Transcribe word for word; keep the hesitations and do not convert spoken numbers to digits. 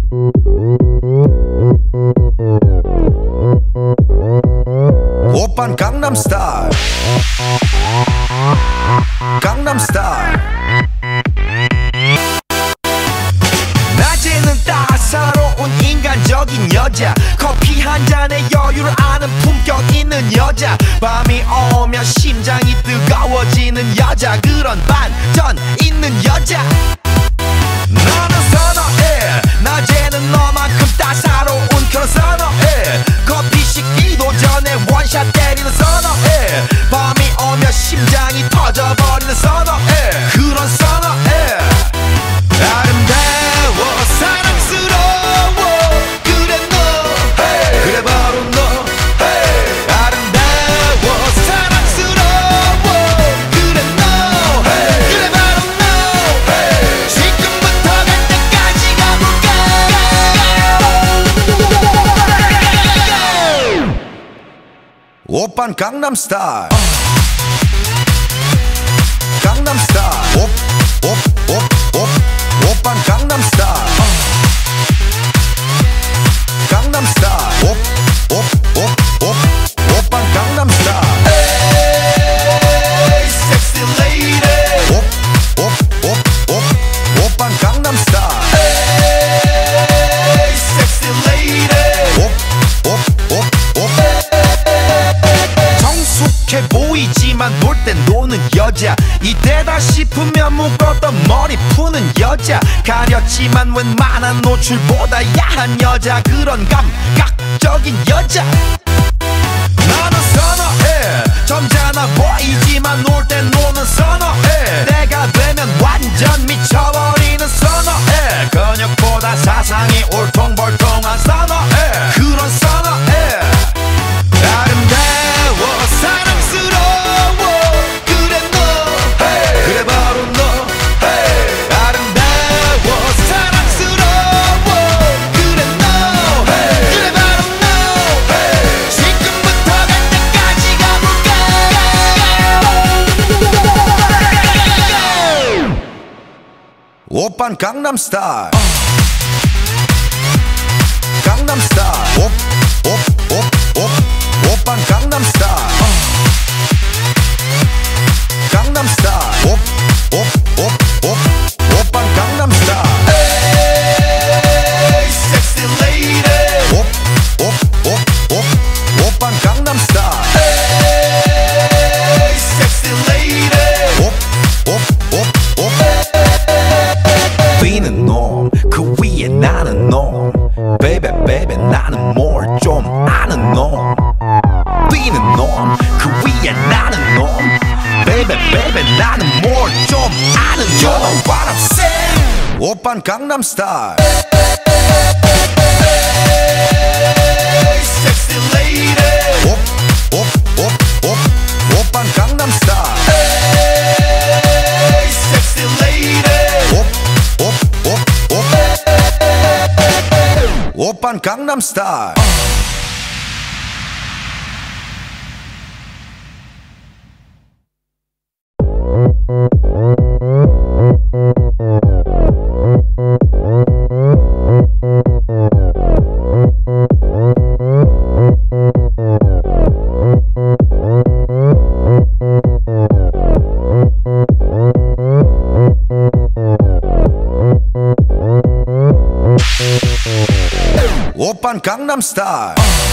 오빤 강남스타일 강남스타일 낮에는 따사로운 인간적인 여자 커피 한 잔에 여유를 아는 품격 있는 여자 밤이 오면 심장이 뜨거워지는 여자 그런 반전 있는 여자 나는 선어해 낮에는 너만큼 따사로운 그런 선어해 커피 식기도 전에 원샷 때리는 선어해 밤이 오면 심장이 터져버리는 선어해 그런 선어해 아름다워 사랑스러워 그래 너 hey. 그래 바로 너 hey. 아름다워 사랑스러워 그래 너 hey. 그래 바로 너 hey. 지금부터 갈 때까지 가볼까 오빤 강남스타일 강남스타일 오, 오, 오, 오, 오빤 강남스타일 강남스타일 오, 오, 오, 오, 오빤 강남스타일 에이 섹시 레이디 오, 오, 오, 오, 오빤 강남스타일 에이 섹시 레이디 오, 오, 오, 오 정숙해 보이지만 놀 땐 노는 여자 이때다 싶으면 묶었던 머리 푸는 여자 가렸지만 웬만한 노출보다 야한 여자 그런 감각적인 여자 나는 선어해 점잖아 보이지만 놀 땐 노는 선어해 내가 되면 완전 미쳐버리는 선어해 근육보다 사상이 울퉁불퉁한 선어해 그런 선어해 아름다워 사랑스러워 그래 너 hey. 그래 바로 너 hey. 아름다워 사랑스러워 그래 너 hey. 그래 바로 너 hey. 지금부터 갈 때까지 가볼까 오빤 강남스타일 강남스타일 오, 오, 오, 오, 오빤 강남스타일 강남스타일 오, 오, 오, 오, 오빤 강남스타일 에이 섹시 레이디 오, 오, 오, 오, 오빤 강남스타일 에이 섹시 레이디 오, 오, 오, 오 뛰는 놈 그 위에 나는 놈 베이베 베이베 나는 뭘 좀 아는 놈 뛰는 놈 그 위에 나는 놈 베이베 베이베 나는 뭘 좀 아는 놈 You know what I'm saying 오빤 강남스타일 에이 섹시 레이디 오, 오, 오, 오, 오빤 강남스타일 에이 섹시 레이디 오, 오, 오, 오, 오빤 강남스타일 오빤 강남스타일